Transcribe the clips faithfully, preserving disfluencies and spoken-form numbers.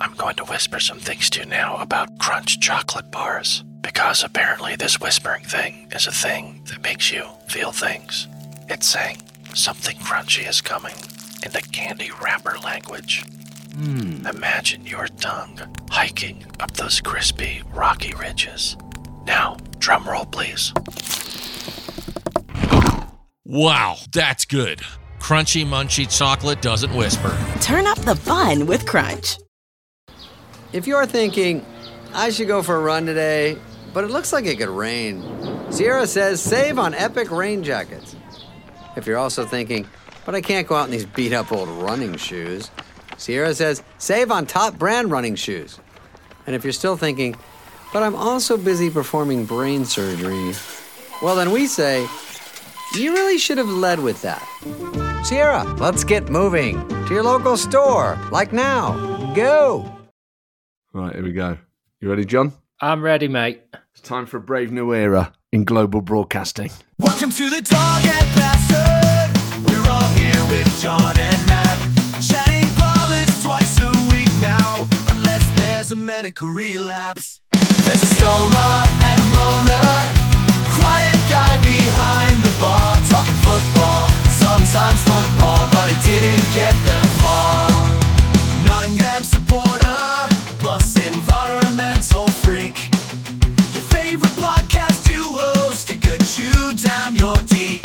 I'm going to whisper some things to you now about Crunch chocolate bars. Because apparently this whispering thing is a thing that makes you feel things. It's saying something crunchy is coming in the candy wrapper language. Hmm. Imagine your tongue hiking up those crispy, rocky ridges. Now, drum roll, please. Wow, that's good. Crunchy, munchy chocolate doesn't whisper. Turn up the fun with Crunch. If you're thinking, I should go for a run today, but it looks like it could rain, Sierra says save on epic rain jackets. If you're also thinking, but I can't go out in these beat-up old running shoes, Sierra says save on top brand running shoes. And if you're still thinking, but I'm also busy performing brain surgery, well then we say, you really should have led with that. Sierra, let's get moving to your local store, like now. Go! Right, here we go. You ready, John? I'm ready, mate. It's time for a brave new era in global broadcasting. Welcome to the Target Bastard. We're all here with John and Matt, chatting politics twice a week now, unless there's a medical relapse. There's a Stoma and a Mona, quiet guy behind the bar, talking football, sometimes football, but it didn't get them far. Nottingham supporter, plus environmental freak. Your favorite podcast duos to get you down your deep.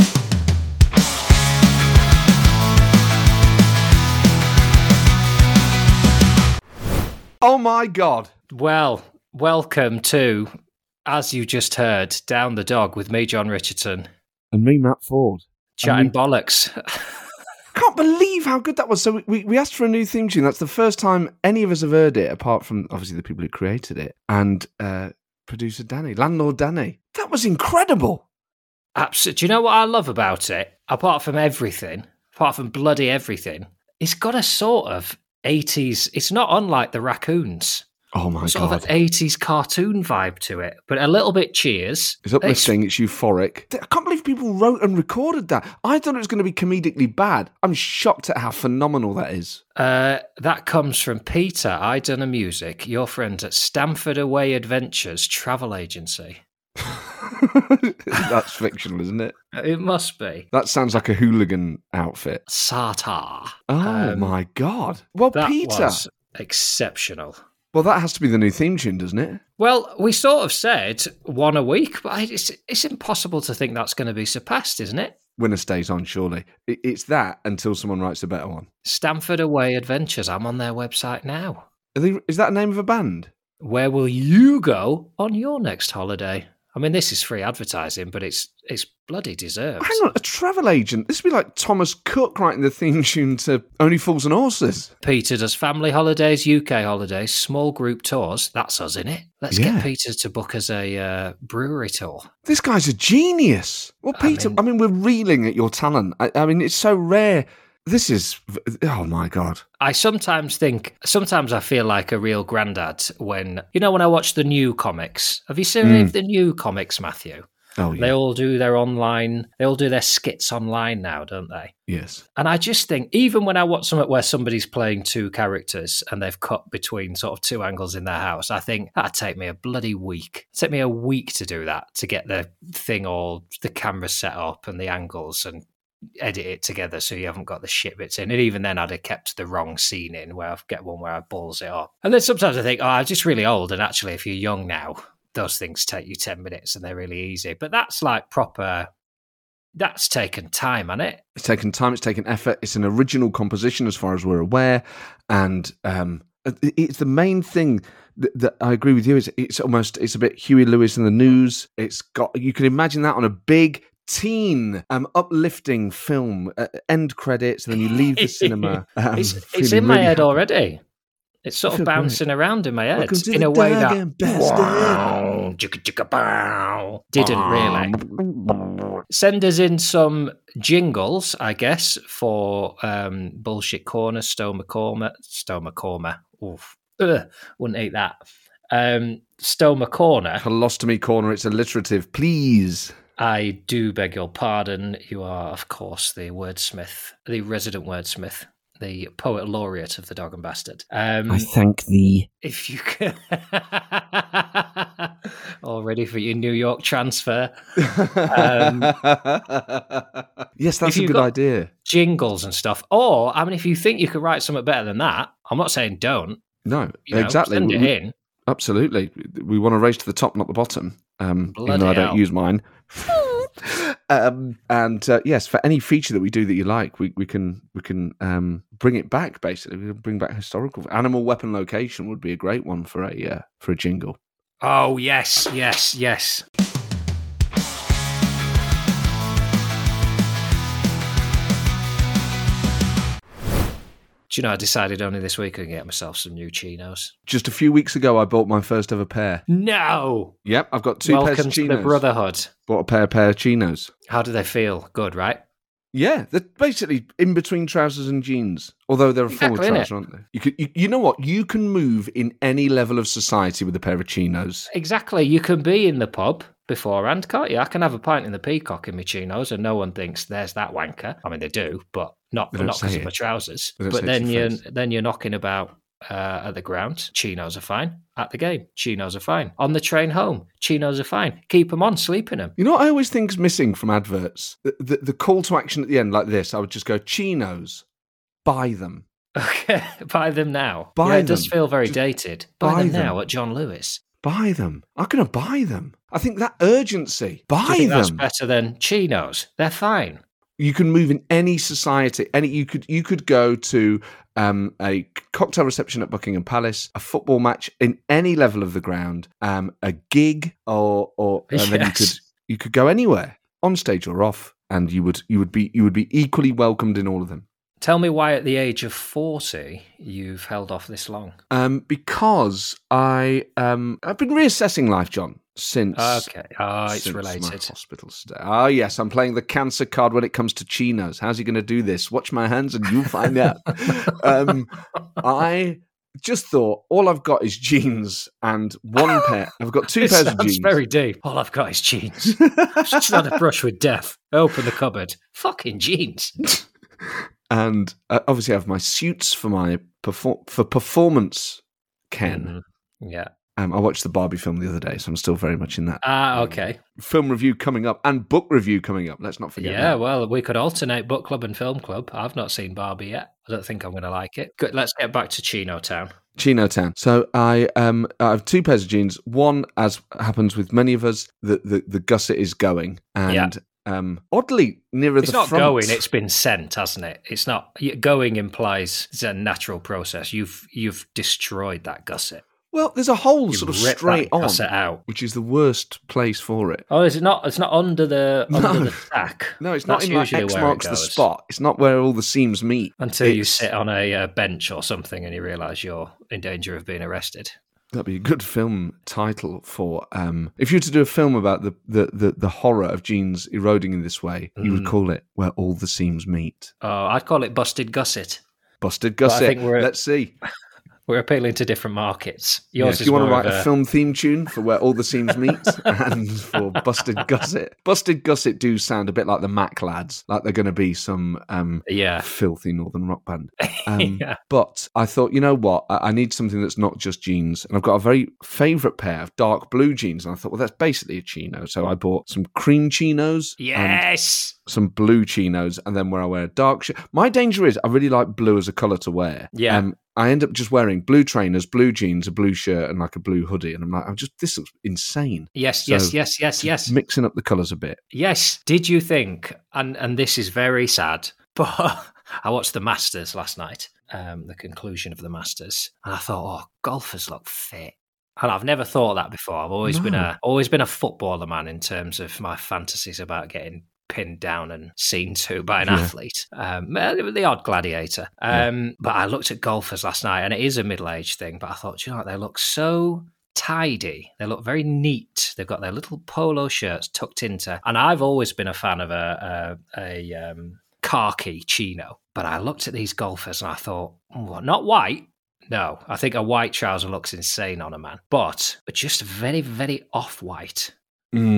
Oh my God. Well, welcome to, as you just heard, Down the Dog with me, John Richardson. And me, Matt Ford. Chatting we... bollocks. I can't believe how good that was. So we, we asked for a new theme tune. That's the first time any of us have heard it, apart from obviously the people who created it. And uh, producer Danny, landlord Danny. That was incredible. Absolutely. Do you know what I love about it? Apart from everything, apart from bloody everything, it's got a sort of eighties, it's not unlike the Raccoons. Oh my sort God. of an eighties cartoon vibe to it, but a little bit Cheers. It's uplifting, it's, it's euphoric. I can't believe people wrote and recorded that. I thought it was going to be comedically bad. I'm shocked at how phenomenal that is. Uh, that comes from Peter, I Dunno Music, your friend at Stamford Away Adventures Travel Agency. That's fictional, isn't it? It must be. That sounds like a hooligan outfit. Sartar. Oh Um, my God. Well, That Peter. was exceptional. Well, that has to be the new theme tune, doesn't it? Well, we sort of said one a week, but it's it's impossible to think that's going to be surpassed, isn't it? Winner stays on, surely. It- It's that until someone writes a better one. Stamford Away Adventures. I'm on their website now. Are they, is that the name of a band? Where will you go on your next holiday? I mean, this is free advertising, but it's it's bloody deserved. Hang on, a travel agent? This would be like Thomas Cook writing the theme tune to Only Fools and Horses. Peter does family holidays, U K holidays, small group tours. That's us, innit? Let's Yeah. get Peter to book us a uh, brewery tour. This guy's a genius. Well, I Peter, I mean, mean- we're reeling at your talent. I, I mean, it's so rare. This is, oh my God. I sometimes think, sometimes I feel like a real granddad when, you know, when I watch the new comics. Have you seen any of the new comics, Matthew? Oh, yeah. They all do their online, they all do their skits online now, don't they? Yes. And I just think, even when I watch something where somebody's playing two characters and they've cut between sort of two angles in their house, I think that'd take me a bloody week. It'd take me a week to do that, to get the thing all, the camera set up and the angles and edit it together so you haven't got the shit bits in. And even then, I'd have kept the wrong scene in where I get one where I balls it up. And then sometimes I think, oh, I'm just really old. And actually, if you're young now, those things take you ten minutes and they're really easy. But that's like proper, that's taken time, hasn't it? It's taken time, it's taken effort. It's an original composition as far as we're aware. And um, it- it's the main thing that, that I agree with you. It's, it's almost, it's a bit Huey Lewis in the News. It's got, you can imagine that on a big teen, um, uplifting film, uh, end credits, and then you leave the cinema. Um, it's it's feeling in my really head happy. already. It's I sort feel of bouncing around in my head Welcome to in the a way Dog that and Bastard. Wow, chicka, chicka, bow, didn't really. Send us in some jingles, I guess, for um, Bullshit Corner, Stoma Corner, Stoma Corner. Oof, Ugh, wouldn't eat that. Um, Stoma Corner. Colostomy Corner, it's alliterative, please. I do beg your pardon. You are, of course, the wordsmith, the resident wordsmith. the poet laureate of the Dog and Bastard. Um, I thank thee. if you can, all ready for your New York transfer. Um, yes, that's if a you've good got idea. Jingles and stuff. Or, I mean, if you think you could write something better than that, I'm not saying don't. No, You know, exactly. Send it We- in. Absolutely. We want to race to the top, not the bottom. Um, even Bloody though I don't hell. use mine. um, and uh, yes, for any feature that we do that you like, we, we can we can um, bring it back. Basically, we can bring back historical. Animal weapon location would be a great one for a uh, for a jingle. Oh, yes, yes, yes. Do you know, I decided only this week I can get myself some new chinos. Just a few weeks ago, I bought my first ever pair. No! Yep, I've got two pairs Welcome of to chinos. the brotherhood. Bought a pair of pair of chinos. How do they feel? Good, right? Yeah, they're basically in between trousers and jeans. Although they're a form of Exactly, innit? trouser, aren't they? You, could, you, you know what? You can move in any level of society with a pair of chinos. Exactly. You can be in the pub beforehand, can't you? I can have a pint in the Peacock in my chinos and no one thinks there's that wanker. I mean, they do, but not, They don't not because say of it. my trousers. They don't But say it to then your you're, face. then you're knocking about uh, at the ground. Chinos are fine. At the game, chinos are fine. On the train home, chinos are fine. Keep them on, sleep in them. You know what I always think is missing from adverts? The, the, the call to action at the end, like this, I would just go, chinos, buy them. Okay, buy them now. Buy yeah, it does them. feel very Just dated. Buy, buy them, them. now at John Lewis. Buy them. I'm going to buy them. I think that urgency. Buy Do you think them. that's better than chinos? They're fine. You can move in any society. Any you could you could go to um, a cocktail reception at Buckingham Palace, a football match in any level of the ground, um, a gig, or or and then you Yes. could you could go anywhere, on stage or off, and you would you would be you would be equally welcomed in all of them. Tell me why at the age of forty you've held off this long. Um, because I um I've been reassessing life, John, since Okay. Oh, it's since my related. hospital stay. Oh yes, I'm playing the cancer card when it comes to chinos. How's he going to do this? Watch my hands and you'll find out. um, I just thought all I've got is jeans and one pair. I've got two It pairs of sounds jeans. very deep. All I've got is jeans. I've just had a brush with death. Open the cupboard. Fucking jeans. And uh, obviously, I have my suits for my perfor- for performance. Ken, Mhm. Yeah. um, I watched the Barbie film the other day, so I'm still very much in that. Ah, okay. Film review coming up and book review coming up. Let's not forget. Yeah, that. well, we could alternate book club and film club. I've not seen Barbie yet. I don't think I'm going to like it. Good. Let's get back to Chino Town. Chino Town. So I um I have two pairs of jeans. One, as happens with many of us, the the, the gusset is going, and Yeah. um oddly nearer It's the not front. going. It's been sent, hasn't it? It's not going. Implies it's a natural process. You've you've destroyed that gusset. Well, there's a hole You sort of ripped straight that on, gusset out. which is the worst place for it. Oh, is it not? It's not under the under No. the sack. No, it's not That's in like usually X where it marks the goes. spot. It's not where all the seams meet. Until you It's- sit on a uh, bench or something and you realise you're in danger of being arrested. That'd be a good film title for um if you were to do a film about the the the, the horror of jeans eroding in this way, you would Mm. call it Where All the Seams Meet. Oh, I'd call it Busted Gusset. Busted I Gusset. think we're- Let's see. We're appealing to different markets. Yeah, Yours if is you want to more write of a film theme tune for Where All the Seams Meet and for Busted Gusset. Busted Gusset do sound a bit like the Mac Lads, like they're going to be some um, Yeah. filthy northern rock band. Um, Yeah. But I thought, you know what? I, I need something that's not just jeans. And I've got a very favourite pair of dark blue jeans. And I thought, well, that's basically a chino. So I bought some cream chinos and Yes. some blue chinos, and then where I wear a dark shirt. My danger is I really like blue as a colour to wear. Yeah. Um, I end up just wearing blue trainers, blue jeans, a blue shirt, and like a blue hoodie. And I'm like, I'm just, this looks insane. Yes, So, yes, yes, yes, Just yes. Mixing up the colours a bit. Yes. Did you think, and, and this is very sad, but I watched the Masters last night, um, the conclusion of the Masters, and I thought, oh, golfers look fit. And I've never thought that before. I've always been No. a always been a footballer man in terms of my fantasies about getting pinned down and seen to by an Yeah. athlete. Um, the odd gladiator. Um, But I looked at golfers last night, and it is a middle-aged thing, but I thought, you know what, they look so tidy. They look very neat. They've got their little polo shirts tucked into, and I've always been a fan of a, a, a um, khaki chino. But I looked at these golfers and I thought, what, not white? No, I think a white trouser looks insane on a man, but just very, very off-white. Mm.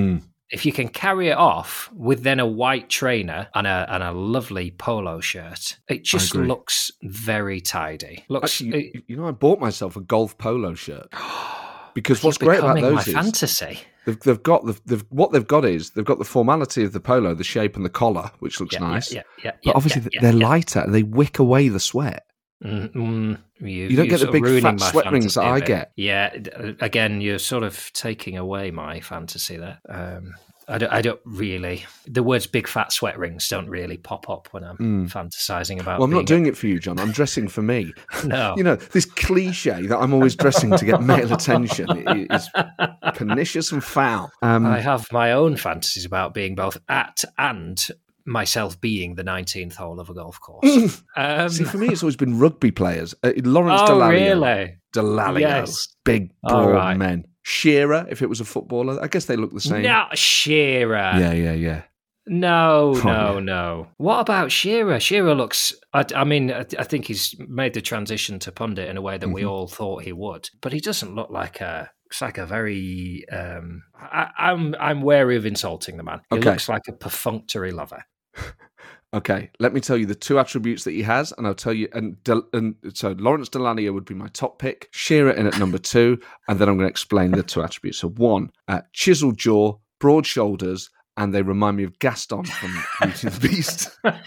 if you can carry it off with then a white trainer and a and a lovely polo shirt, it just agree. looks very tidy. Looks, Actually, you, it, you know, I bought myself a golf polo shirt because you're what's great about becoming those my is fantasy. they've, they've got the they've, what they've got is they've got the formality of the polo, the shape and the collar, which looks Yeah, nice. Yeah, yeah, yeah. But yeah, obviously, yeah, they're yeah. lighter and they wick away the sweat. Mm, mm, you, You don't you're get the sort of big ruining fat my sweat rings that fantasy a I bit. get. Yeah, d- again, you're sort of taking away my fantasy there. Um, I don't, I don't really. The words "big fat sweat rings" don't really pop up when I'm fantasizing about. Well, I'm not being doing it for you, John. I'm dressing for me. a- No, You know, this cliche that I'm always dressing to get male attention i- is pernicious and foul. Um, I have my own fantasies about being both at and myself being the nineteenth hole of a golf course. um, See, for me, it's always been rugby players. Uh, Lawrence oh, Dallaglio. really? Dallaglio. Yes. Big, All broad right. men. Shearer, if it was a footballer. I guess they look the same. Not Shearer. Yeah, yeah, yeah. No, Oh, no, yeah. no. What about Shearer? Shearer looks. I, I mean, I, I think he's made the transition to pundit in a way that we Mhm. all thought he would, but he doesn't look like a. Looks like a very. Um, I, I'm I'm wary of insulting the man. He Okay. looks like a perfunctory lover. Okay, let me tell you the two attributes that he has, and I'll tell you. And, Del, and so Lawrence Dallaglio would be my top pick, Shearer in at number two, and then I'm going to explain the two attributes. So one, uh, chiseled jaw, broad shoulders, and they remind me of Gaston from Beauty and the Beast.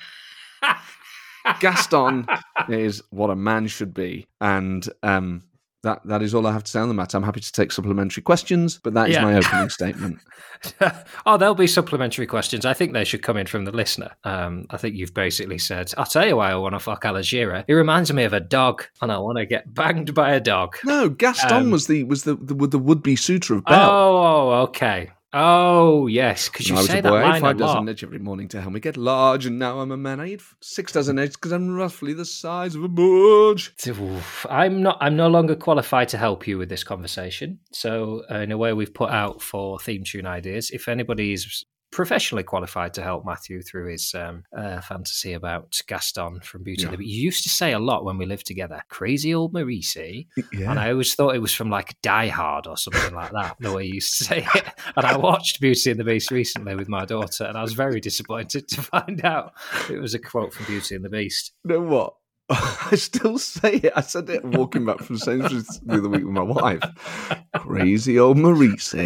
Gaston is what a man should be, and um, that that is all I have to say on the matter. I'm happy to take supplementary questions, but that is Yeah. my opening statement. Oh, there'll be supplementary questions. I think they should come in from the listener. Um, I think you've basically said, I'll tell you why I want to fuck Alan Shearer. He reminds me of a dog, and I want to get banged by a dog. No, Gaston Um, was the was the the, the would be suitor of Belle. Oh, okay. Oh, yes, because you When I was say a that boy, I line ate five a dozen lot. eggs every morning to help me get large, and now I'm a man. I eat six dozen eggs because I'm roughly the size of a budge. Oof. I'm not. I'm no longer qualified to help you with this conversation. So, uh, in a way, we've put out for theme tune ideas. If anybody is professionally qualified to help Matthew through his um, uh, fantasy about Gaston from Beauty and the Beast, you used to say a lot when we lived together, "Crazy old Marisi," Yeah. and I always thought it was from like Die Hard or something like that. The way you used to say it. And I watched Beauty and the Beast recently with my daughter, and I was very disappointed to find out it was a quote from Beauty and the Beast. You know what? I still say it. I said it walking back from Sainsbury's the other week with my wife. Crazy old Maurice.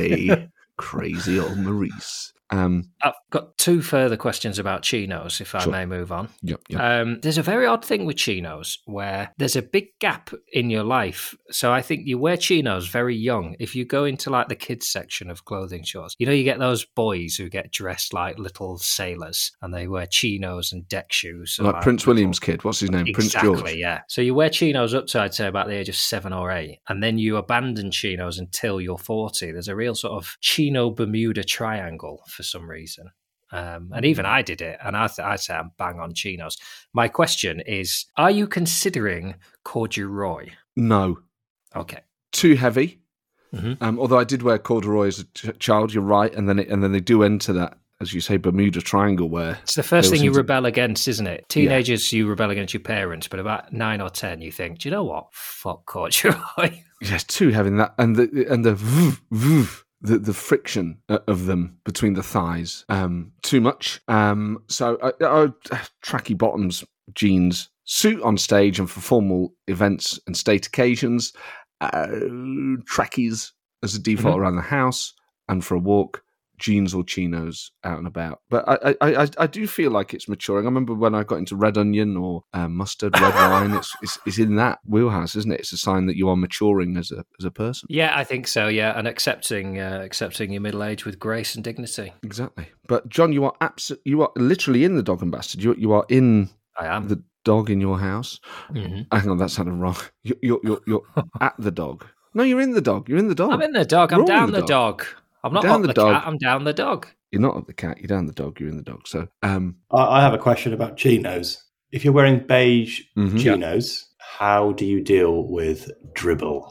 Crazy old Maurice. Um, I've got two further questions about chinos, if I Sure. may move on. yep, yep. Um, there's a very odd thing with chinos where there's a big gap in your life. So I think you wear chinos very young. If you go into like the kids section of clothing stores, you know, you get those boys who get dressed like little sailors and they wear chinos and deck shoes. So like Prince little- William's kid. What's his name? Exactly, Prince George. yeah. So you wear chinos up to, I'd say, about the age of seven or eight, and then you abandon chinos until you're forty. There's a real sort of chino Bermuda triangle for some reason. Um, and even I did it, and I, th- I say I'm bang on chinos. My question is, are you considering corduroy? No, Okay. too heavy. Mhm. Um, although I did wear corduroy as a ch- child, you're right, and then it, and then they do enter that, as you say, Bermuda Triangle where It's the first They thing you also- rebel against, isn't it? Teenagers, you rebel against your parents, but about nine or ten, you think, do you know what? Fuck corduroy. yes, too heavy, and that and the and the vroom, vroom, the the friction uh, of them between the thighs, um, too much. Um, so uh, uh, tracky bottoms, jeans, suit on stage and for formal events and state occasions. Uh, trackies as a default Mhm. around the house, and for a walk, jeans or chinos out and about. But I, I, I, I do feel like it's maturing. I remember when I got into red onion or uh, mustard, red wine. It's, it's it's in that wheelhouse, isn't it? It's a sign that you are maturing as a as a person. Yeah, I think so. Yeah, and accepting uh, accepting your middle age with grace and dignity. Exactly. But John, you are abso- You are literally in the Dog and Bastard. You you are in I am. the dog in your house. Mhm. Hang on, that sounded wrong. You're you're you're, you're at the dog. No, you're in the dog. You're in the dog. I'm in the dog. I'm You're all down in the the dog. I'm not Down up the the, dog. cat. I'm down the dog. You're not up the cat. You're down the dog. You're in the dog. So, um, I, I have a question about chinos. If you're wearing beige Mhm. chinos, how do you deal with dribble?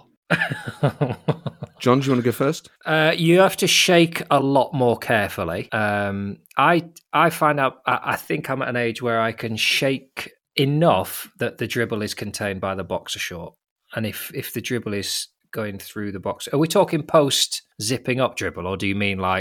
John, do you want to go first? Uh, you have to shake a lot more carefully. Um, I I find out. I, I think I'm at an age where I can shake enough that the dribble is contained by the boxer short. And if if the dribble is going through the box, are we talking post zipping up dribble, or do you mean like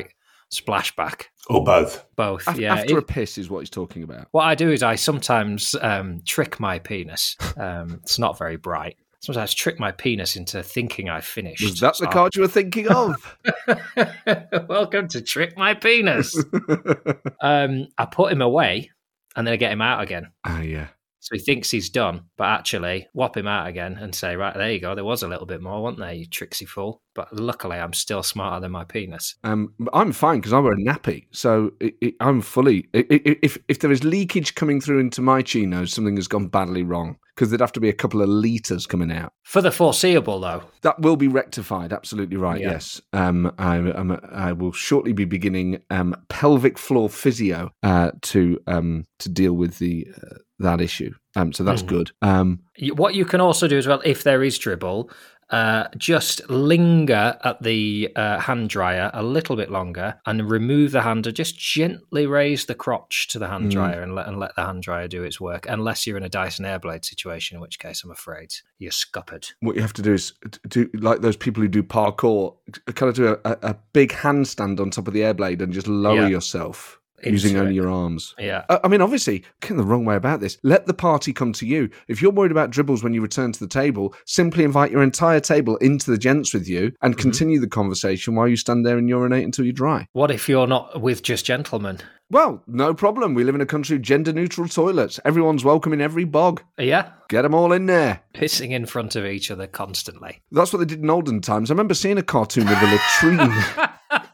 splashback. Or both. Both, Af- yeah. After It- a piss is what he's talking about. what I do is I sometimes um, trick my penis. Um, it's not very bright. Sometimes I trick my penis into thinking I've finished. Was that the So- card you were thinking of? Welcome to Trick My Penis. um, I put him away and then I get him out again. Ah, yeah. So he thinks he's done, but actually whop him out again and say, right, there you go. There was a little bit more, wasn't there, you tricksy fool? But luckily, I'm still smarter than my penis. Um, but I'm fine because I wear a nappy, so it, it, I'm fully. i i if if there is leakage coming through into my chinos, something has gone badly wrong because there'd have to be a couple of litres coming out. For the foreseeable, though. That will be rectified. Absolutely right. Yeah. Yes. Um, I, I'm, I will shortly be beginning um, pelvic floor physio uh, to um, to deal with the uh, that issue. Um, so that's Mm. good. Um, You- What you can also do as well, if there is dribble, uh, just linger at the uh, hand dryer a little bit longer and remove the hand, or just gently raise the crotch to the hand Mm. dryer and let, and let the hand dryer do its work, unless you're in a Dyson Airblade situation, in which case I'm afraid you're scuppered. what you have to do is do like those people who do parkour, kind of do a, a, a big handstand on top of the airblade and just lower Yeah. yourself. Into Using it. only your arms. Yeah. I I mean, obviously, getting the wrong way about this. Let the party come to you. If you're worried about dribbles when you return to the table, simply invite your entire table into the gents with you and Mm-hmm. continue the conversation while you stand there and urinate until you dry. What if you're not with just gentlemen? Well, no problem. We live in a country of gender-neutral toilets. Everyone's welcome in every bog. Yeah. Get them all in there. Pissing in front of each other constantly. That's what they did in olden times. I remember seeing a cartoon with a latrine.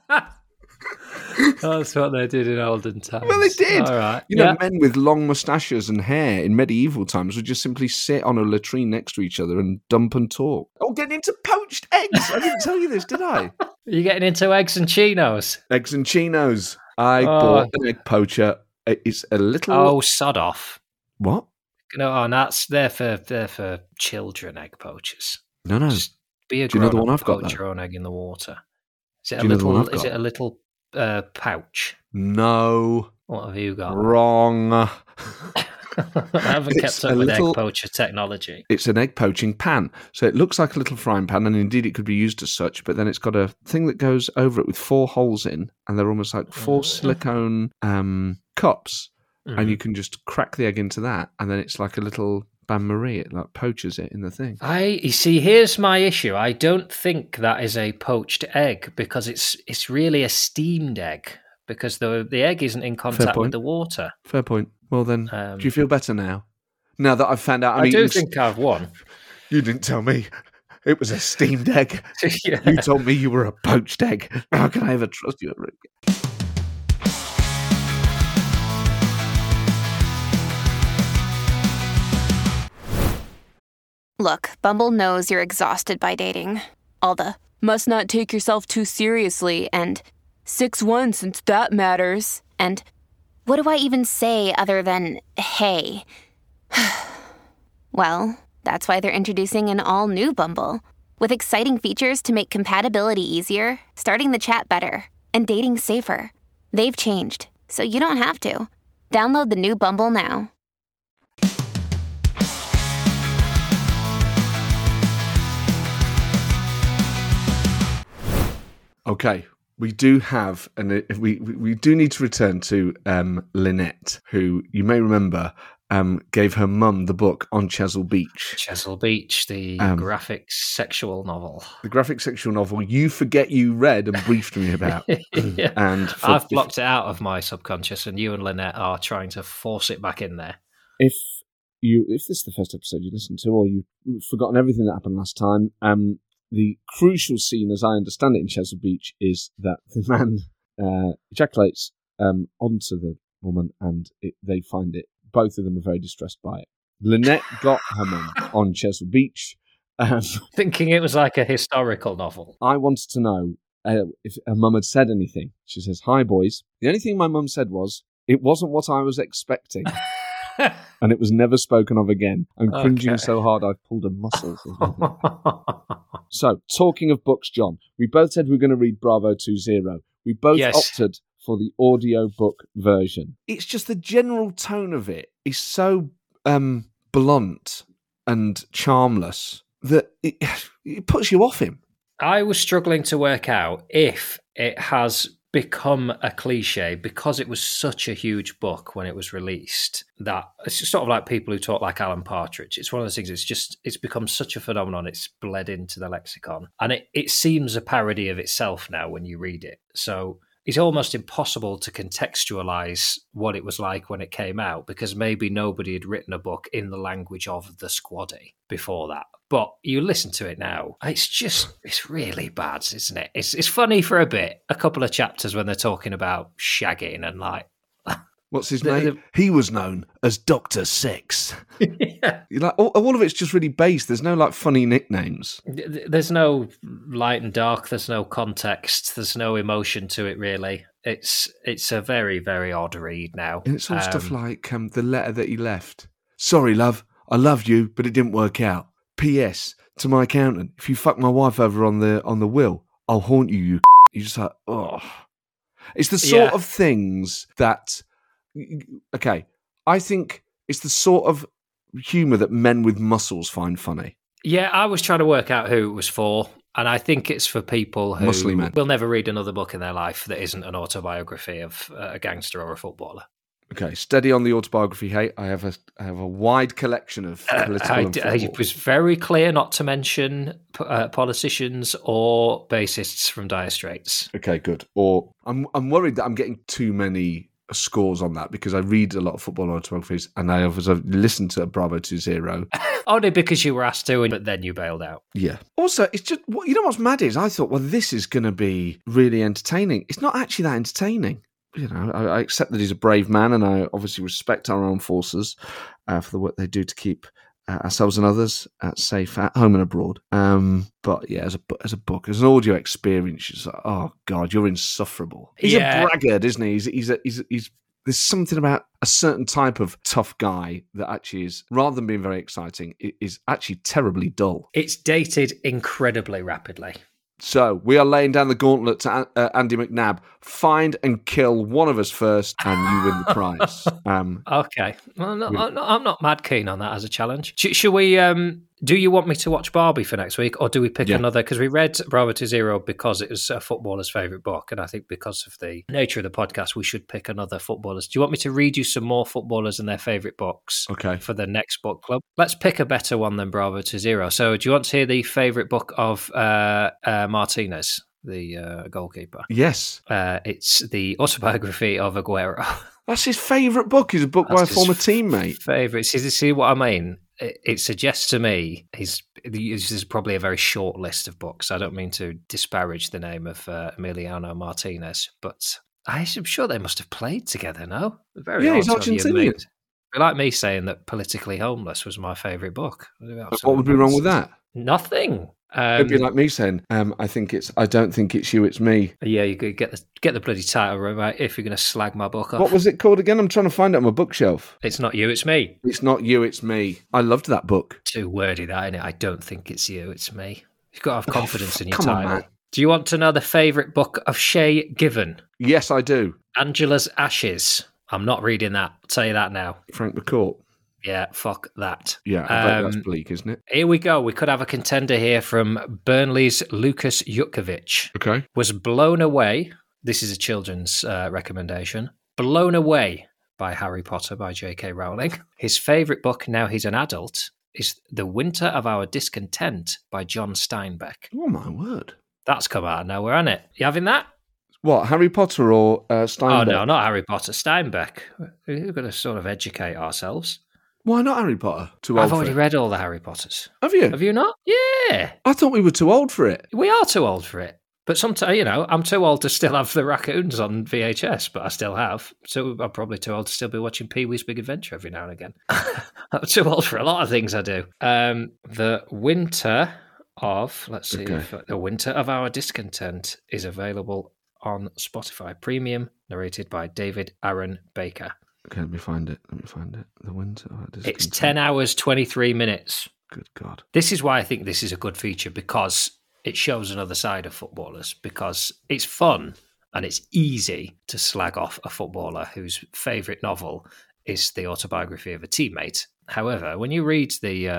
That's what they did in olden times. Well, they did. All right. You know, Yeah. men with long moustaches and hair in medieval times would just simply sit on a latrine next to each other and dump and talk. Oh, getting into poached eggs. I didn't tell you this, did I? You're getting into eggs and chinos. Eggs and chinos. I Oh. bought an egg poacher. It's a little... Oh, sod off. What? No, and that's they're for they're for children egg poachers. No, no. Just be a Do you know the grown-up, one I've got, poach though? your own egg in the water. Is it Do a you know the one little? I've Is got? it a little uh, pouch? No. What have you got? Wrong. I haven't It's kept up a with little- egg poacher technology. It's an egg poaching pan. So it looks like a little frying pan, and indeed it could be used as such, but then it's got a thing that goes over it with four holes in, and they're almost like four Mm. silicone um, cups. Mhm. And you can just crack the egg into that, and then it's like a little bain marie. It like poaches it in the thing. I you see. Here's my issue. I don't think that is a poached egg because it's it's really a steamed egg because the the egg isn't in contact point. with the water. Fair point. Well then, Um, do you feel better now? Now that I've found out, I, I, mean, do you, think I've won. you didn't tell me it was a steamed egg. Yeah. You told me you were a poached egg. How can I ever trust you? Look, Bumble knows you're exhausted by dating. All the must not take yourself too seriously and six one since that matters. And what do I even say other than hey? Well, that's why they're introducing an all new Bumble with exciting features to make compatibility easier, starting the chat better, and dating safer. They've changed, so you don't have to. Download the new Bumble now. Okay, we do have, and we we we do need to return to um, Lynette, who you may remember um, gave her mum the book on Chesil Beach, Chesil Beach, the Um, graphic sexual novel. the graphic sexual novel you forget you read and briefed me about. Yeah. And for- I've blocked it out of my subconscious, and you and Lynette are trying to force it back in there. if you if this is the first episode you listened to, or you've forgotten everything that happened last time, um, the crucial scene, as I understand it, in Chesil Beach is that the man uh, ejaculates um, onto the woman, and it, they find it. Both of them are very distressed by it. Lynette got her mum on Chesil Beach. Um, Thinking it was like a historical novel. I wanted to know uh, if her mum had said anything. She says, "Hi, boys." The only thing my mum said was, "It wasn't what I was expecting." And it was never spoken of again. I'm cringing Okay. so hard I've pulled a muscle. So, talking of books, John, we both said we were going to read Bravo two Zero. We both Yes. opted for the audio book version. It's just the general tone of it is so um, blunt and charmless that it, it puts you off him. I was struggling to work out if it has become a cliche because it was such a huge book when it was released that it's just sort of like people who talk like Alan Partridge. It's one of those things, it's just, it's become such a phenomenon, it's bled into the lexicon. And it, it seems a parody of itself now when you read it. So it's almost impossible to contextualize what it was like when it came out because maybe nobody had written a book in the language of the Squaddy before that. But you listen to it now, it's just, it's really bad, isn't it? It's it's funny for a bit, a couple of chapters when they're talking about shagging and like... What's his The- name? the- He was known as Doctor Six. yeah. You're like all, all of it's just really base. There's no like funny nicknames. There's no light and dark, there's no context, there's no emotion to it really. It's it's a very, very odd read now. And it's all stuff Um, like um, the letter that he left. Sorry, love, I loved you, but it didn't work out. P S to my accountant, if you fuck my wife over on the on the will, I'll haunt you. You. You're just like, oh. It's the sort Yeah. of things that. Okay, I think it's the sort of humour that men with muscles find funny. Yeah, I was trying to work out who it was for, and I think it's for people who Muscly men. will never read another book in their life that isn't an autobiography of uh, a gangster or a footballer. Okay, steady on the autobiography. Hey, I have a I have a wide collection of political I, and I football. was very clear not to mention uh, politicians or bassists from Dire Straits. Okay, good. Or I'm I'm worried that I'm getting too many scores on that because I read a lot of football autobiographies and I have listened to Bravo two zero. Only because you were asked to, but then you bailed out. Yeah. Also, it's just what you know what's mad is I thought, well, this is going to be really entertaining. It's not actually that entertaining. You know, I, I accept that he's a brave man, and I obviously respect our armed forces uh, for the work they do to keep uh, ourselves and others uh, safe at home and abroad. Um, but yeah, as a bu- as a book, as an audio experience, it's like, oh god, you're insufferable. He's Yeah. a braggart, isn't he? He's he's a, he's he's. There's something about a certain type of tough guy that actually is, rather than being very exciting, it is actually terribly dull. It's dated incredibly rapidly. So we are laying down the gauntlet to An- uh, Andy McNabb. Find and kill one of us first, and you win the prize. Um, Okay. Well, I'm, not, We- I'm, not, I'm not mad keen on that as a challenge. Sh- should we... Um, do you want me to watch Barbie for next week, or do we pick Yeah. another? Because we read Bravo to Zero because it was a footballer's favourite book, and I think because of the nature of the podcast, we should pick another footballers. Do you want me to read you some more footballers and their favourite books okay. for the next book club? Let's pick a better one than Bravo to Zero. So do you want to hear the favourite book of uh, uh, Martinez, the uh, goalkeeper? Yes. Uh, it's the autobiography of Aguero. That's his favourite book. Is a book by a That's his former f- teammate. Favourite. See, see what I mean? It, it suggests to me he's this is probably a very short list of books. I don't mean to disparage the name of uh, Emiliano Martinez, but I'm sure they must have played together. No, very Yeah, he's odd to have you Argentinian. made- Like me saying that Politically Homeless was my favourite book. What would be wrong with that? Nothing. Um, It'd be like me saying, um, "I think it's. I don't think it's you. It's me." yeah, you could get the get the bloody title right if you're going to slag my book off. What was it called again? I'm trying to find it on my bookshelf. It's not you, it's me. It's not you. It's me. I loved that book. Too wordy, that, innit? I don't think it's you, it's me. You've got to have confidence in your come on, title. man. Do you want to know the favourite book of Shay Given? Yes, I do. Angela's Ashes. I'm not reading that. I'll tell you that now. Frank McCourt. Yeah, fuck that. Yeah, I bet that's Um, bleak, isn't it? Here we go. We could have a contender here from Burnley's Lucas Jutkovic. Okay. Was blown away. This is a children's uh, recommendation. Blown away by Harry Potter by J K Rowling. His favourite book, now he's an adult, is The Winter of Our Discontent by John Steinbeck. Oh my word! That's come out of nowhere, hasn't it? You having that? What, Harry Potter or uh, Steinbeck? Oh, no, not Harry Potter. Steinbeck. We've got to sort of educate ourselves. Why not Harry Potter? Too old I've for already it. read all the Harry Potters. Have you? Have you not? Yeah. I thought we were too old for it. We are too old for it. But sometimes, you know, I'm too old to still have the raccoons on V H S, but I still have. So I'm probably too old to still be watching Pee-wee's Big Adventure every now and again. I'm too old for a lot of things I do. Um, the Winter of, let's see, Okay. if, The Winter of Our Discontent is available on Spotify Premium, narrated by David Aaron Baker. Okay, let me find it. Let me find it. The Winter. Oh, it is It's content. ten hours, twenty-three minutes. Good God. This is why I think this is a good feature, because it shows another side of footballers, because it's fun and it's easy to slag off a footballer whose favourite novel is the autobiography of a teammate. However, when you read the uh,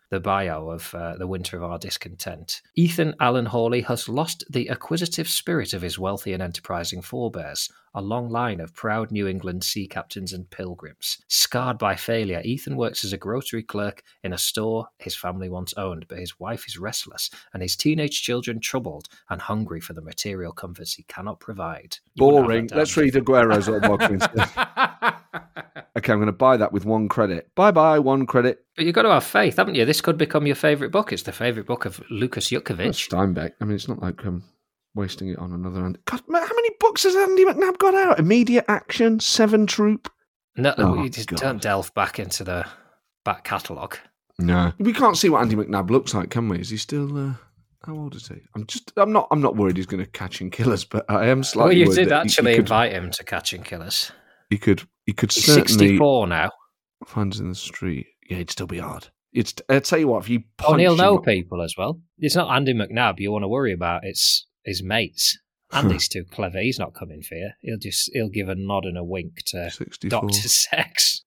the bio of uh, The Winter of Our Discontent. Ethan Allen Hawley has lost the acquisitive spirit of his wealthy and enterprising forebears, a long line of proud New England sea captains and pilgrims. Scarred by failure, Ethan works as a grocery clerk in a store his family once owned, but his wife is restless and his teenage children troubled and hungry for the material comforts he cannot provide. You wouldn't have Boring. that, Let's Dan. read Aguero's autobiography instead. Okay, I'm going to buy that with one credit. Bye-bye, one credit. But you've got to have faith, haven't you? This could become your favourite book. It's the favourite book of Lucas Well, Yukovic. Steinbeck. I mean, it's not like I'm wasting it on another Andy. God, man, how many books has Andy McNabb got out? Immediate Action, Seven Troop. No, Oh, you just God. don't delve back into the back catalogue. No, we can't see what Andy McNabb looks like, can we? Is he still? Uh, how old is he? I'm just. I'm not. I'm not worried he's going to catch and kill us, but I am slightly. Well, you worried did that he- actually he could, invite him to Catching Killers. He could. He could He's certainly sixty-four now. find us in the street. Yeah, it'd still be hard. It's. I tell you what, if you Oh, punch and he'll him know up- people as well. It's not Andy McNabb you want to worry about. It's his mates. Andy's too clever. He's not coming for you. He'll just he'll give a nod and a wink to sixty-four. Doctor Sex.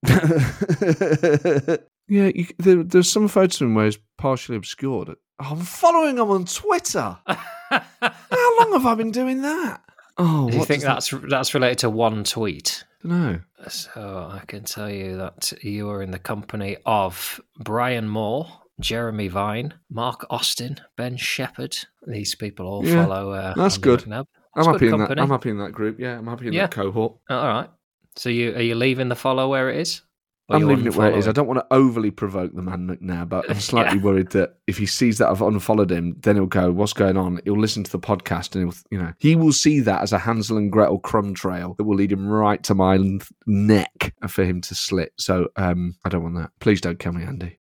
Yeah, you, there, there's some photos of him where he's partially obscured. Oh, I'm following him on Twitter. How long have I been doing that? Oh, Do you what think does that's that's related to one tweet? that- No. So I can tell you that you are in the company of Brian Moore, Jeremy Vine, Mark Austin, Ben Shepherd. These people all Yeah, follow. Uh, that's Andy good. McNabb. I'm That's happy good in that. company. I'm happy in that group. Yeah, I'm happy in Yeah. that cohort. Oh, all right. So you are you leaving the follow where it is? Or I'm you leaving it where it is. I unfollowing? don't want to overly provoke the man McNabb, but I'm slightly Yeah. worried that if he sees that I've unfollowed him, then he'll go, "What's going on?" He'll listen to the podcast and he'll, you know, he will see that as a Hansel and Gretel crumb trail that will lead him right to my n- neck for him to slit. So um, I don't want that. Please don't kill me, Andy.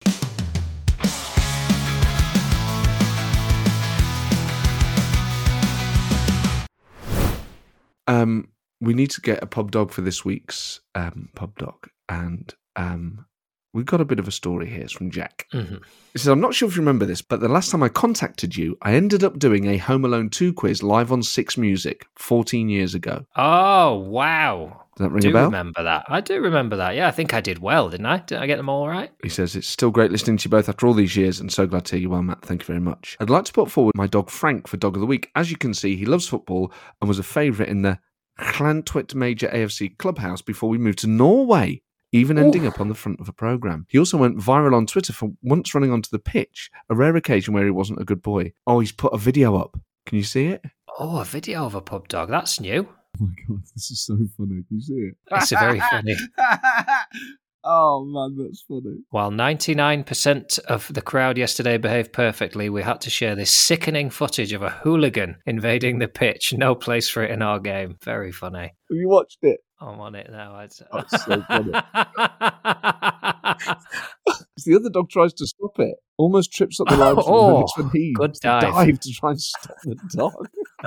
Um, we need to get a pub dog for this week's um, pub dog, and um, we've got a bit of a story here. It's from Jack. Mhm. He says, I'm not sure if you remember this, but the last time I contacted you, I ended up doing a Home Alone two quiz live on Six Music fourteen years ago. Oh wow! Does that ring do a bell? remember that? I do remember that. Yeah, I think I did well, didn't I? Did I get them all right? He says, it's still great listening to you both after all these years, and so glad to hear you well, Matt. Thank you very much. I'd like to put forward my dog Frank for Dog of the Week. As you can see, he loves football and was a favourite in the Llantwit Major A F C clubhouse before we moved to Norway, even ending up on the front of a programme. He also went viral on Twitter for once running onto the pitch, a rare occasion where he wasn't a good boy. Oh, he's put a video up. Can you see it? Oh, a video of a pub dog. That's new. Oh my God, this is so funny. Can you see it? It's a very funny. Oh man, that's funny. While ninety-nine percent of the crowd yesterday behaved perfectly, we had to share this sickening footage of a hooligan invading the pitch. No place for it in our game. Very funny. Have you watched it? I'm on it now. I'd say. Oh, it's so funny. The other dog tries to stop it, almost trips up the line Oh, when he good dive. dived to try and stop the dog.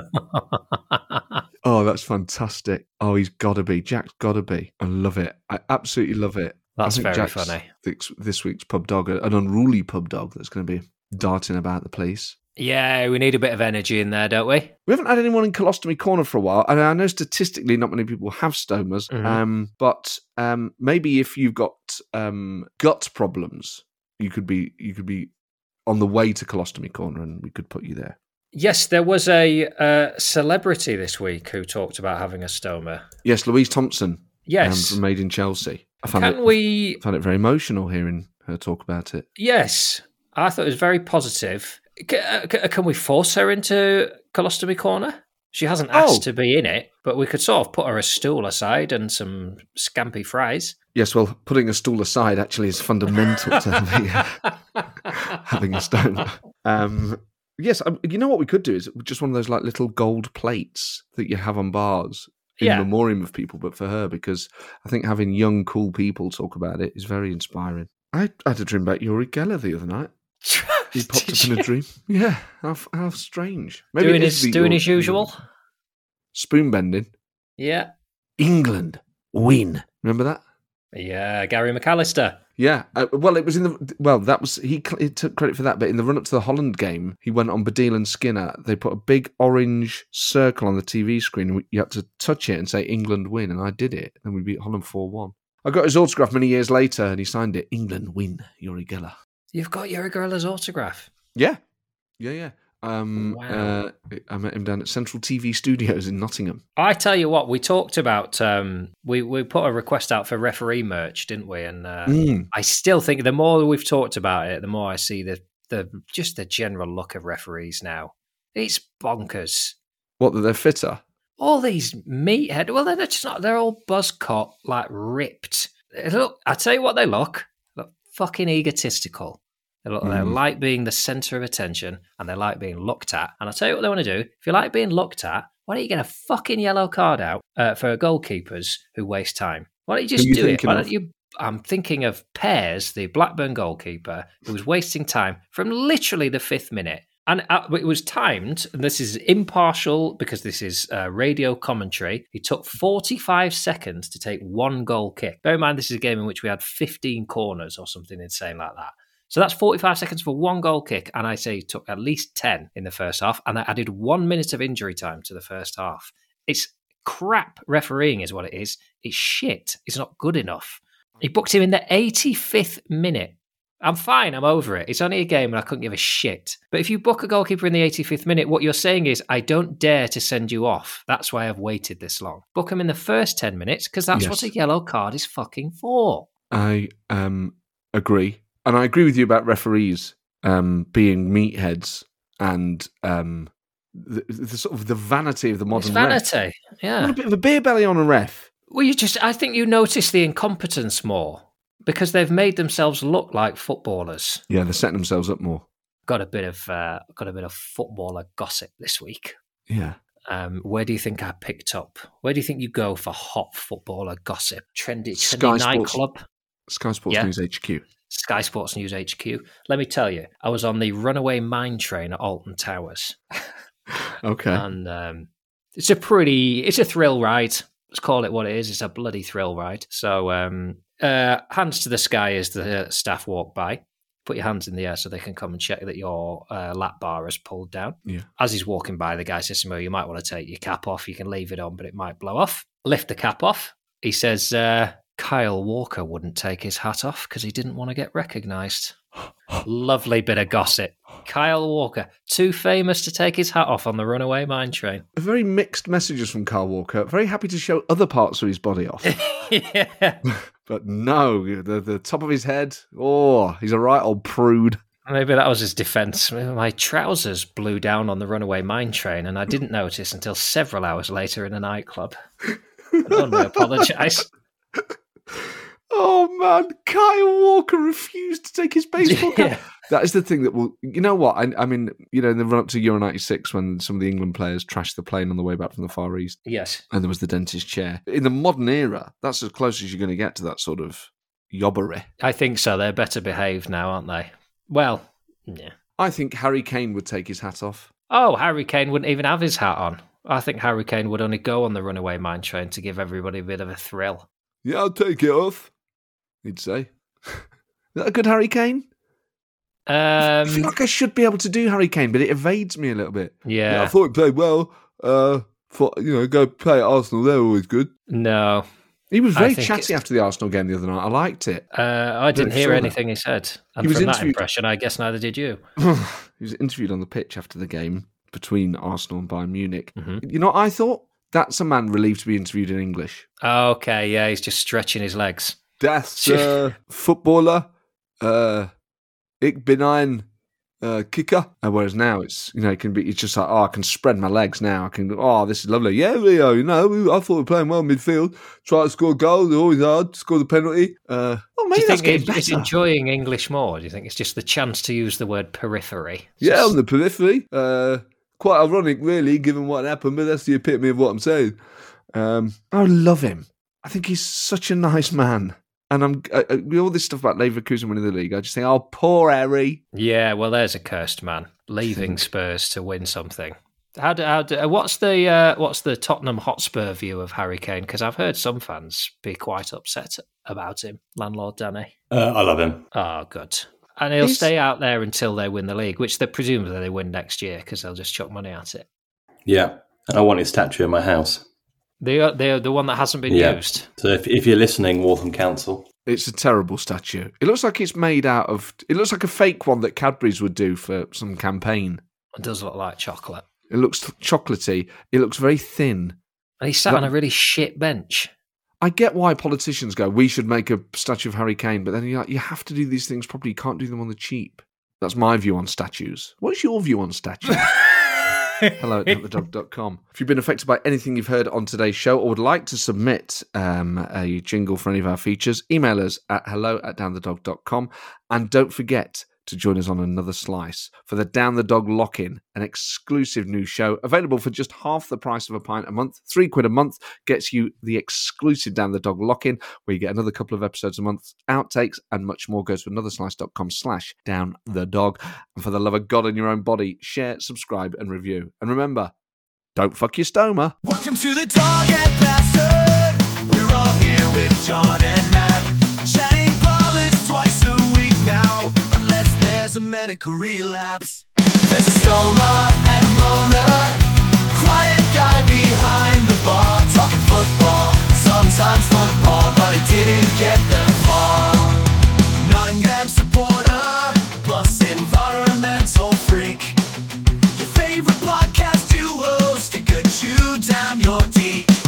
Oh, that's fantastic. Oh, he's got to be. Jack's got to be. I love it. I absolutely love it. That's I think very Jack's funny. This, this week's pub dog, an unruly pub dog that's going to be darting about the place. Yeah, we need a bit of energy in there, don't we? We haven't had anyone in Colostomy Corner for a while, and I know statistically not many people have stomas, Mhm. um, but um, maybe if you've got um, gut problems, you could be you could be on the way to Colostomy Corner, and we could put you there. Yes, there was a uh, celebrity this week who talked about having a stoma. Yes, Louise Thompson, Yes. um, from Made in Chelsea. I found Can it, we... I found it very emotional hearing her talk about it. Yes, I thought it was very positive. C- uh, c- Can we force her into Colostomy Corner? She hasn't asked Oh. to be in it, but we could sort of put her a stool aside and some scampi fries. Yes, well, putting a stool aside actually is fundamental to having, having a stoma. Um, yes, um, you know what we could do is just one of those like little gold plates that you have on bars in Yeah. memoriam of people, but for her, because I think having young, cool people talk about it is very inspiring. I, I had a dream about Uri Geller the other night. He popped Did up in you? a dream. Yeah, how, how strange. Doing it is his, the doing Uri- his usual? Spoon bending. Yeah. England win. Remember that? Yeah, Gary McAllister. Yeah, uh, well, it was in the well. That was he, cl- he took credit for that, but in the run up to the Holland game, he went on Badil and Skinner. They put a big orange circle on the T V screen. You had to touch it and say England win, and I did it. And we beat Holland four one. I got his autograph many years later, and he signed it. England win, Uri Geller. You've got Yuri Gorilla's autograph. Yeah, yeah, yeah. Um, Wow. uh, I met him down at Central T V Studios in Nottingham. I tell you what, we talked about, um, we, we put a request out for referee merch, didn't we? And uh, Mm. I still think the more we've talked about it, the more I see the, the just the general look of referees now. It's bonkers. What, that they're fitter? All these meathead, well, they're just not, they're all buzz cut, like ripped. They look, I tell you what they look, they look fucking egotistical. They, look, they Mm. like being the centre of attention and they like being looked at. And I'll tell you what they want to do. If you like being looked at, why don't you get a fucking yellow card out uh, for goalkeepers who waste time? Why don't you just Who are you do it? thinking Why of? don't you? I'm thinking of Pears, the Blackburn goalkeeper, who was wasting time from literally the fifth minute. And uh, it was timed, and this is impartial because this is uh, radio commentary. He took forty-five seconds to take one goal kick. Bear in mind, this is a game in which we had fifteen corners or something insane like that. So that's forty-five seconds for one goal kick, and I say he took at least ten in the first half, and I added one minute of injury time to the first half. It's crap refereeing is what it is. It's shit. It's not good enough. He booked him in the eighty-fifth minute. I'm fine, I'm over it. It's only a game and I couldn't give a shit. But if you book a goalkeeper in the eighty-fifth minute, what you're saying is, I don't dare to send you off. That's why I've waited this long. Book him in the first ten minutes, because that's Yes. what a yellow card is fucking for. I um, agree. And I agree with you about referees um, being meatheads and um, the, the sort of the vanity of the modern It's ref. vanity, What yeah. a bit of a beer belly on a ref. Well, you just, I think you notice the incompetence more because they've made themselves look like footballers. Yeah, they're setting themselves up more. Got a bit of, uh, got a bit of footballer gossip this week. Yeah. Um, where do you think I picked up? Where do you think you go for hot footballer gossip? Trendy, Sky trendy Sports. nightclub? Sky Sports Yeah. News H Q. Sky Sports News H Q. Let me tell you, I was on the runaway mine train at Alton Towers. Okay. And um, it's a pretty, it's a thrill ride. Let's call it what it is. It's a bloody thrill ride. So um, uh, hands to the sky as the staff walk by. Put your hands in the air so they can come and check that your uh, lap bar is pulled down. Yeah. As he's walking by, the guy says to me, you might want to take your cap off. You can leave it on, but it might blow off. Lift the cap off. He says, uh, Kyle Walker wouldn't take his hat off because he didn't want to get recognised. Lovely bit of gossip. Kyle Walker, too famous to take his hat off on the runaway mine train. Very mixed messages from Kyle Walker. Very happy to show other parts of his body off. Yeah. But no, the, the top of his head, oh, he's a right old prude. Maybe that was his defence. My trousers blew down on the runaway mine train and I didn't notice until several hours later in a nightclub. I don't apologise. Oh man, Kyle Walker refused to take his baseball cap. Yeah. That is the thing that will. You know what? I, I mean, you know, in the run up to Euro ninety-six, when some of the England players trashed the plane on the way back from the Far East, Yes. and there was the dentist chair. In the modern era, that's as close as you're going to get to that sort of yobbery. I think so. They're better behaved now, aren't they? Well, yeah. I think Harry Kane would take his hat off. Oh, Harry Kane wouldn't even have his hat on. I think Harry Kane would only go on the runaway mine train to give everybody a bit of a thrill. Yeah, I'll take it off. He'd say. Is that a good Harry Kane? I feel Um, like I should be able to do Harry Kane, but it evades me a little bit. yeah. I thought he played well. Uh, thought, you know, go play at Arsenal. They're always good. No. He was I very think chatty it's- after the Arsenal game the other night. I liked it. Uh, I didn't Don't hear saw that. anything he said. And He was from that interviewed- impression, I guess neither did you. He was interviewed on the pitch after the game between Arsenal and Bayern Munich. Mhm. You know what I thought? That's a man relieved to be interviewed in English. Okay, yeah, he's just stretching his legs. That's uh, footballer. Uh, ik ben een uh, kicker. Uh, whereas now it's, you know, it can be, it's just like, oh, I can spread my legs now. I can, oh, this is lovely. Yeah, Leo, you know, we- I thought we were playing well midfield. Try to score goals, they're always hard. Score the penalty. Uh, oh, Do maybe you that's think getting it's better. enjoying English more? Do you think it's just the chance to use the word periphery? It's Yeah, just- on the periphery. Uh, quite ironic, really, given what happened, but that's the epitome of what I'm saying. Um, I love him. I think he's such a nice man. And I'm uh, uh, with all this stuff about Leverkusen winning the league. I just think, oh, poor Harry. Yeah, well, there's a cursed man leaving Spurs to win something. How do, how do, uh, what's the uh, what's the Tottenham Hotspur view of Harry Kane? Because I've heard some fans be quite upset about him. Landlord Danny. Uh, I love him. Oh, good. And he'll He's- stay out there until they win the league, which they presumably they win next year because they'll just chuck money at it. Yeah. And I want his statue in my house. The the the one that hasn't been Yeah. used. So if, if you're listening, Waltham Council. It's a terrible statue. It looks like it's made out of. It looks like a fake one that Cadbury's would do for some campaign. It does look like chocolate. It looks chocolatey. It looks very thin. And he sat That- on a really shit bench. I get why politicians go, we should make a statue of Harry Kane, but then you're like, you have to do these things properly. You can't do them on the cheap. That's my view on statues. What's your view on statues? Hello at the dog dot com. If you've been affected by anything you've heard on today's show or would like to submit um, a jingle for any of our features, email us at hello at down the dog dot com. And don't forget to join us on Another Slice for the Down the Dog Lock-In, an exclusive new show available for just half the price of a pint a month. Three quid a month gets you the exclusive Down the Dog Lock-In, where you get another couple of episodes a month, outtakes, and much more. Go to anotherslice.com slash down the dog. And for the love of God and your own body, share, subscribe, and review. And remember, don't fuck your stoma. Welcome to the Dog and Bastard. We're all here with John and Matt. Chatting politics twice a week now. Unless there's a medical relapse. There's a stoma and a moaner. Quiet guy behind the bar. Talking football, sometimes football, but he didn't get them far. Nottingham supporter, plus environmental freak. Your favorite podcast duos to get you down your deep.